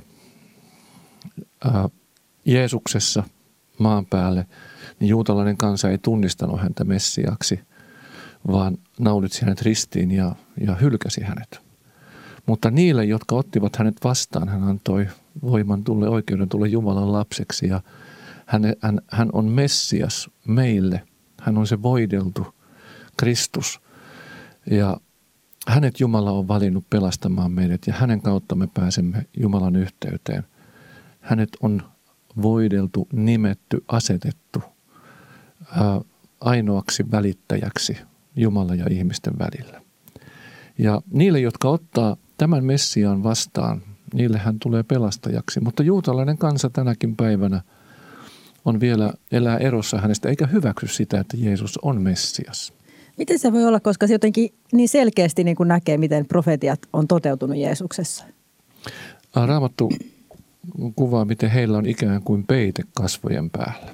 Jeesuksessa maan päälle, niin juutalainen kansa ei tunnistanut häntä Messiaksi, vaan naulitsi hänet ristiin ja hylkäsi hänet. Mutta niille, jotka ottivat hänet vastaan, hän antoi voiman tulla, oikeuden tulla Jumalan lapseksi ja hän on Messias meille. Hän on se voideltu Kristus ja hänet Jumala on valinnut pelastamaan meidät ja hänen kautta me pääsemme Jumalan yhteyteen. Hänet on voideltu, nimetty, asetettu ainoaksi välittäjäksi Jumalan ja ihmisten välillä. Ja niille, jotka ottaa tämän Messiaan vastaan, niille hän tulee pelastajaksi. Mutta juutalainen kansa tänäkin päivänä on vielä elää erossa hänestä, eikä hyväksy sitä, että Jeesus on Messias. Miten se voi olla, koska se jotenkin niin selkeästi niin kuin näkee, miten profetiat on toteutunut Jeesuksessa? Raamattu kuvaa, miten heillä on ikään kuin peite kasvojen päällä.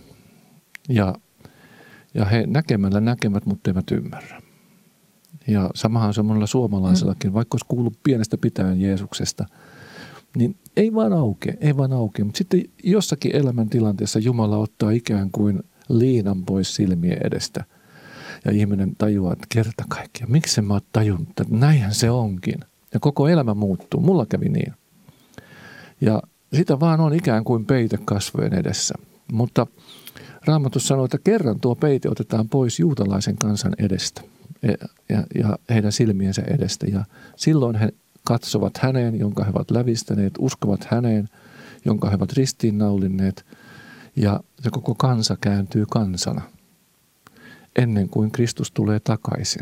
Ja he näkemällä näkevät, mutta eivät ymmärrä. Ja samahan se on monella suomalaisellakin, vaikka olisi kuullut pienestä pitäen Jeesuksesta, niin ei vaan aukea. Mutta sitten jossakin elämäntilanteessa Jumala ottaa ikään kuin liinan pois silmien edestä. Ja ihminen tajuaa, että kerta kaikkiaan, miksi mä oon tajunnut, että näinhän se onkin. Ja koko elämä muuttuu. Mulla kävi niin. Ja sitä vaan on ikään kuin peite kasvojen edessä. Mutta Raamattu sanoo, että kerran tuo peite otetaan pois juutalaisen kansan edestä ja heidän silmiensä edestä. Ja silloin he katsovat häneen, jonka he ovat lävistäneet, uskovat häneen, jonka he ovat ristiinnaulinneet. Ja se koko kansa kääntyy kansana ennen kuin Kristus tulee takaisin.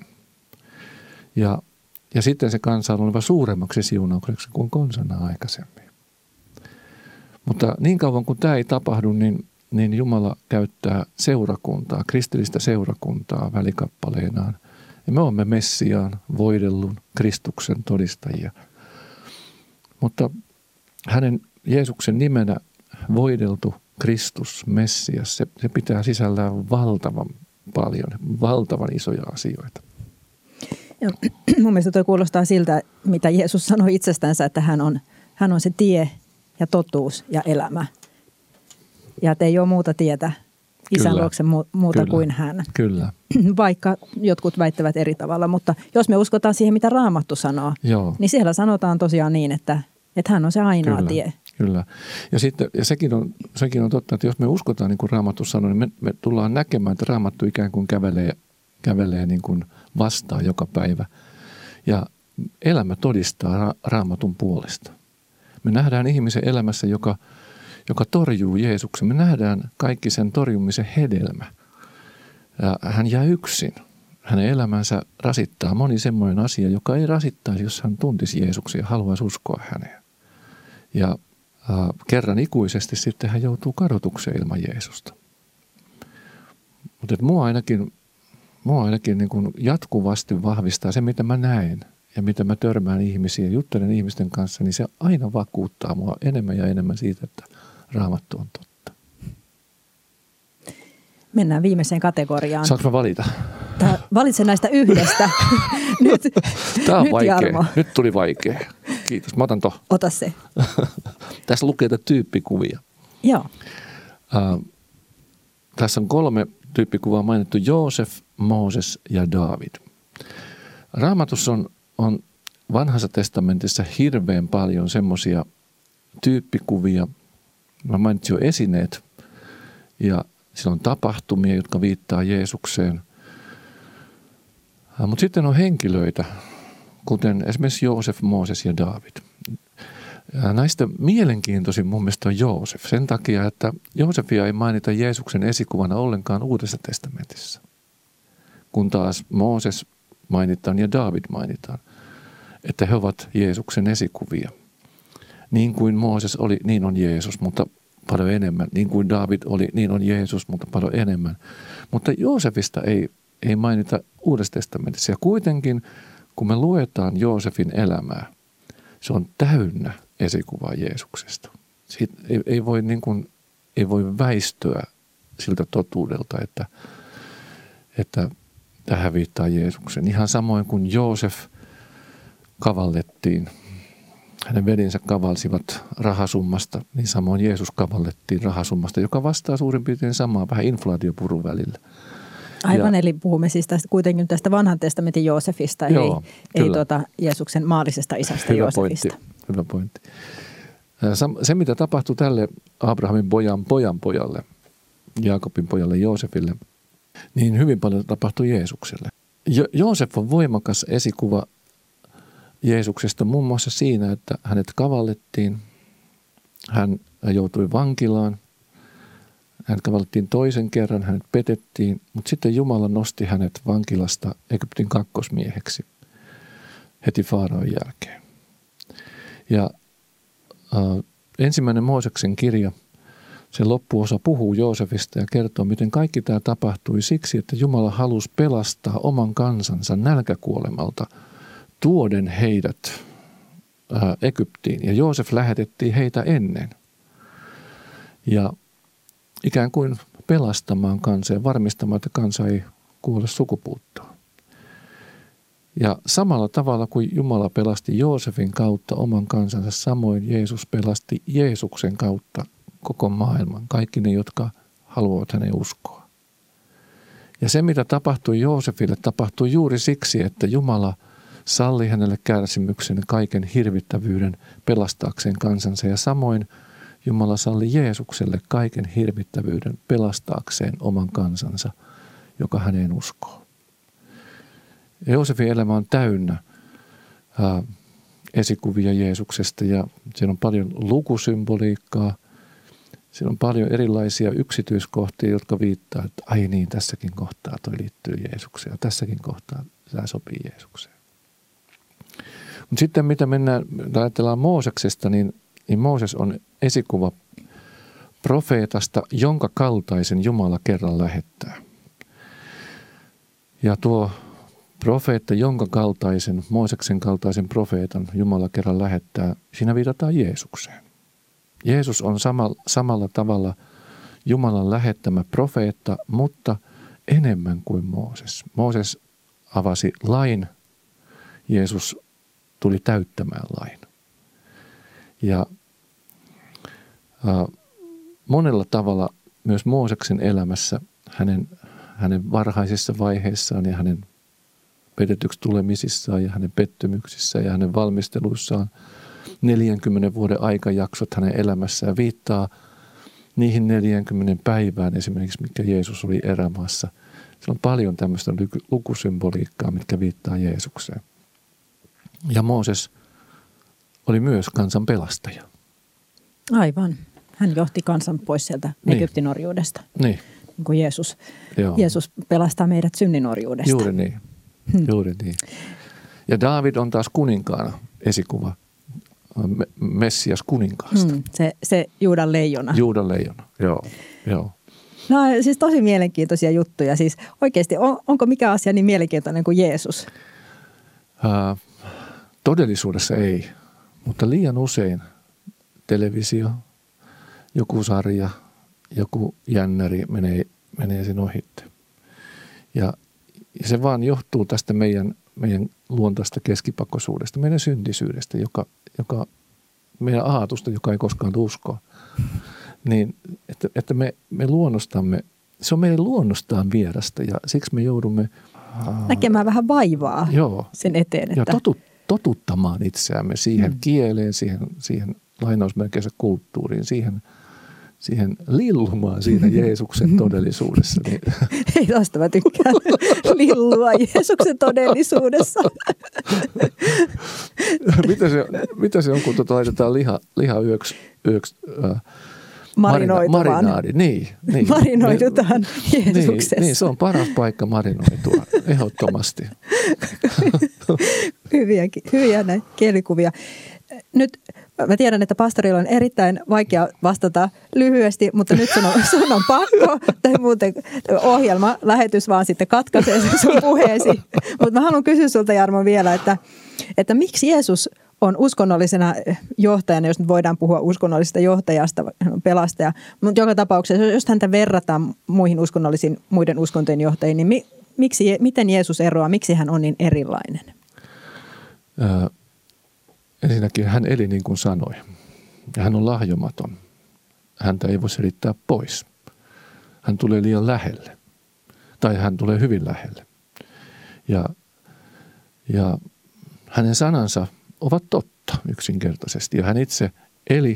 Ja sitten se kansa on oleva suuremmaksi siunaukseksi kuin konsana aikaisemmin. Mutta niin kauan kuin tämä ei tapahdu, niin Jumala käyttää seurakuntaa, kristillistä seurakuntaa välikappaleenaan. Ja me olemme Messiaan, voidellun Kristuksen todistajia. Mutta hänen Jeesuksen nimenä voideltu Kristus, Messias, se pitää sisällään valtavan paljon, valtavan isoja asioita. Ja mun mielestä tuo kuulostaa siltä, mitä Jeesus sanoi itsestänsä, että hän on se tie ja totuus ja elämä. Ja että ei ole muuta tietä Isän luokse muuta kuin hän. Kyllä. Vaikka jotkut väittävät eri tavalla, mutta jos me uskotaan siihen, mitä Raamattu sanoo, niin siellä sanotaan tosiaan niin, että hän on se ainoa tie. Kyllä. Ja sekin on totta, että jos me uskotaan niin kuin Raamattu sanoo, niin me tullaan näkemään, että Raamattu ikään kuin kävelee niin kuin vastaan joka päivä. Ja elämä todistaa Raamatun puolesta. Me nähdään ihmisen elämässä, joka torjuu Jeesuksen. Me nähdään kaikki sen torjumisen hedelmä. Ja hän jää yksin. Hänen elämänsä rasittaa moni semmoinen asia, joka ei rasittaisi, jos hän tuntisi Jeesuksen ja haluaisi uskoa häneen. Ja kerran ikuisesti sitten hän joutuu kadotukseen ilman Jeesusta. Mutta mua ainakin niin kuin jatkuvasti vahvistaa se, mitä mä näen ja mitä mä törmään ihmisiä, juttelen ihmisten kanssa, niin se aina vakuuttaa mua enemmän ja enemmän siitä, että Raamattu on totta. Mennään viimeiseen kategoriaan. Saanko mä valita? Valitse näistä yhdestä. Tämä on nyt vaikea. Jarmo. Nyt tuli vaikea. Kiitos. Mä otan tohon. Ota se. Tässä lukee tyyppikuvia. Joo. Tässä on 3 tyyppikuvaa mainittu: Joosef, Mooses ja Daavid. Raamatussa on Vanhassa testamentissa hirveän paljon semmoisia tyyppikuvia. Mä mainitsin jo esineet ja siellä on tapahtumia, jotka viittaa Jeesukseen. Mutta sitten on henkilöitä, kuten esimerkiksi Joosef, Mooses ja Daavid. Ja näistä mielenkiintoisin mun mielestä on Joosef sen takia, että Joosefia ei mainita Jeesuksen esikuvana ollenkaan Uudessa testamentissa. Kun taas Mooses mainitaan ja Daavid mainitaan, että he ovat Jeesuksen esikuvia. Niin kuin Mooses oli, niin on Jeesus, mutta paljon enemmän. Niin kuin Daavid oli, niin on Jeesus, mutta paljon enemmän. Mutta Joosefista ei mainita Uudessa testamentissa. Ja kuitenkin, kun me luetaan Joosefin elämää, se on täynnä esikuvaa Jeesuksesta. Siitä ei voi väistyä siltä totuudelta, että tähän viittaa Jeesuksen. Ihan samoin kuin Joosef kavallettiin, hänen velinsä kavalsivat rahasummasta, niin samoin Jeesus kavallettiin rahasummasta, joka vastaa suurin piirtein samaa, vähän inflaatiopurun välillä. Aivan, eli puhumme siis kuitenkin tästä vanhan testamentin Joosefista, ei Jeesuksen maallisesta isästä Joosefista. Hyvä pointti. Se, mitä tapahtui tälle Abrahamin pojan pojalle, Jaakobin pojalle Joosefille, niin hyvin paljon tapahtui Jeesukselle. Joosef on voimakas esikuva Jeesuksesta muun muassa siinä, että hänet kavallettiin, hän joutui vankilaan, hän kavallettiin toisen kerran, hänet petettiin, mutta sitten Jumala nosti hänet vankilasta Egyptin kakkosmieheksi heti Faaraon jälkeen. Ja ensimmäinen Mooseksen kirja, sen loppuosa puhuu Joosefista ja kertoo, miten kaikki tämä tapahtui siksi, että Jumala halusi pelastaa oman kansansa nälkäkuolemalta, tuoden heidät Egyptiin. Ja Joosef lähetettiin heitä ennen. Ja ikään kuin pelastamaan kansaa ja varmistamaan, että kansa ei kuole sukupuuttoon. Ja samalla tavalla kuin Jumala pelasti Joosefin kautta oman kansansa, samoin Jeesus pelasti Jeesuksen kautta koko maailman, kaikki ne, jotka haluavat hänen uskoa. Ja se, mitä tapahtui Joosefille, tapahtui juuri siksi, että Jumala salli hänelle kärsimyksen ja kaiken hirvittävyyden pelastaakseen kansansa. Ja samoin Jumala salli Jeesukselle kaiken hirvittävyyden pelastaakseen oman kansansa, joka häneen uskoo. Joosefin elämä on täynnä esikuvia Jeesuksesta ja siinä on paljon lukusymboliikkaa. Siinä on paljon erilaisia yksityiskohtia, jotka viittaa, että ai niin, tässäkin kohtaa toi liittyy Jeesukseen ja tässäkin kohtaa tämä sopii Jeesukseen. Mutta sitten mitä ajatellaan Mooseksesta, niin Mooses on esikuva profeetasta, jonka kaltaisen Jumala kerran lähettää. Ja tuo profeetta, jonka kaltaisen, Mooseksen kaltaisen profeetan Jumala kerran lähettää, siinä viitataan Jeesukseen. Jeesus on samalla tavalla Jumalan lähettämä profeetta, mutta enemmän kuin Mooses. Mooses avasi lain, Jeesus tuli täyttämään lain. Ja monella tavalla myös Mooseksen elämässä, hänen varhaisissa vaiheissaan ja hänen petetyksi tulemisissaan ja hänen pettymyksissään ja hänen valmisteluissaan 40 vuoden aikajaksot hänen elämässään viittaa niihin 40 päivään esimerkiksi, mitkä Jeesus oli erämaassa. Se on paljon tämmöistä lukusymboliikkaa, mitkä viittaa Jeesukseen. Ja Mooses oli myös kansan pelastaja. Aivan. Hän johti kansan pois sieltä Egyptin orjuudesta. Niin. Niin kuin Jeesus pelastaa meidät synninorjuudesta. Juuri niin. Juuri niin. Ja Daavid on taas kuninkaana esikuva Messias kuninkaasta. Se Juudan leijona. Juudan leijona, joo. No siis tosi mielenkiintoisia juttuja. Siis oikeasti, onko mikä asia niin mielenkiintoinen kuin Jeesus? Todellisuudessa ei, mutta liian usein televisio, joku sarja, joku jännäri menee sen ohitte. Ja se vaan johtuu tästä meidän luontaista keskipakoisuudesta, meidän syntisyydestä, joka meidän aatusta, joka ei koskaan uskoa. Niin, että me luonnostamme, se on meidän luonnostaan vierasta ja siksi me joudumme näkemään vähän vaivaa sen eteen. Että totuttamaan itseämme siihen kieleen, siihen lainausmerkeissä kulttuuriin, siihen lillumaan siinä Jeesuksen todellisuudessa. Niin. Ei tosta mä tykkään lillua Jeesuksen todellisuudessa. Mitä se on, kun laitetaan liha yöksi marinoitumaan. Niin. Marinoidutaan Jeesuksessa. Niin, se on paras paikka marinoitua, ehdottomasti. Hyviä näitä kielikuvia. Nyt mä tiedän, että pastorilla on erittäin vaikea vastata lyhyesti, mutta nyt sun on pakko, tai muuten ohjelma, lähetys vaan sitten katkaisee sun puheesi. Mutta mä haluan kysyä sulta, Jarmo, vielä, että miksi Jeesus on uskonnollisena johtajana, jos nyt voidaan puhua uskonnollisesta johtajasta, pelastaja, mutta joka tapauksessa, jos häntä verrataan muiden uskontojen johtajiin, niin miten Jeesus eroaa, miksi hän on niin erilainen? Ensinnäkin hän eli niin kuin sanoi. Ja hän on lahjomaton. Häntä ei voi selittää pois. Hän tulee liian lähelle. Tai hän tulee hyvin lähelle. Ja hänen sanansa ovat totta yksinkertaisesti. Ja hän itse eli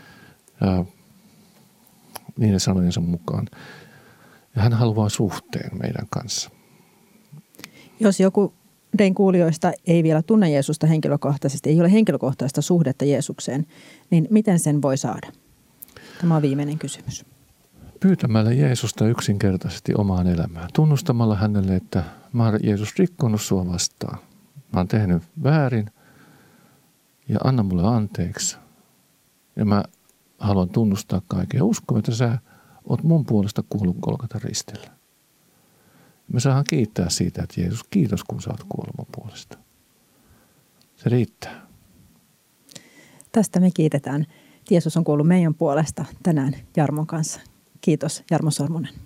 niiden sanojensa mukaan. Ja hän haluaa suhteen meidän kanssa. Jos joku teidän kuulijoista ei vielä tunne Jeesusta henkilökohtaisesti, ei ole henkilökohtaista suhdetta Jeesukseen, niin miten sen voi saada? Tämä on viimeinen kysymys. Pyytämällä Jeesusta yksinkertaisesti omaan elämään. Tunnustamalla hänelle, että mä oon Jeesus rikkonut sua vastaan. Mä oon tehnyt väärin ja anna mulle anteeksi. Ja mä haluan tunnustaa kaiken ja uskoa, että sä oot mun puolesta kuollut Golgatan ristillä. Me saadaan kiittää siitä, että Jeesus, kiitos kun sä oot kuollut mun puolesta. Se riittää. Tästä me kiitetään. Jeesus on kuollut meidän puolesta tänään Jarmon kanssa. Kiitos, Jarmo Sormunen.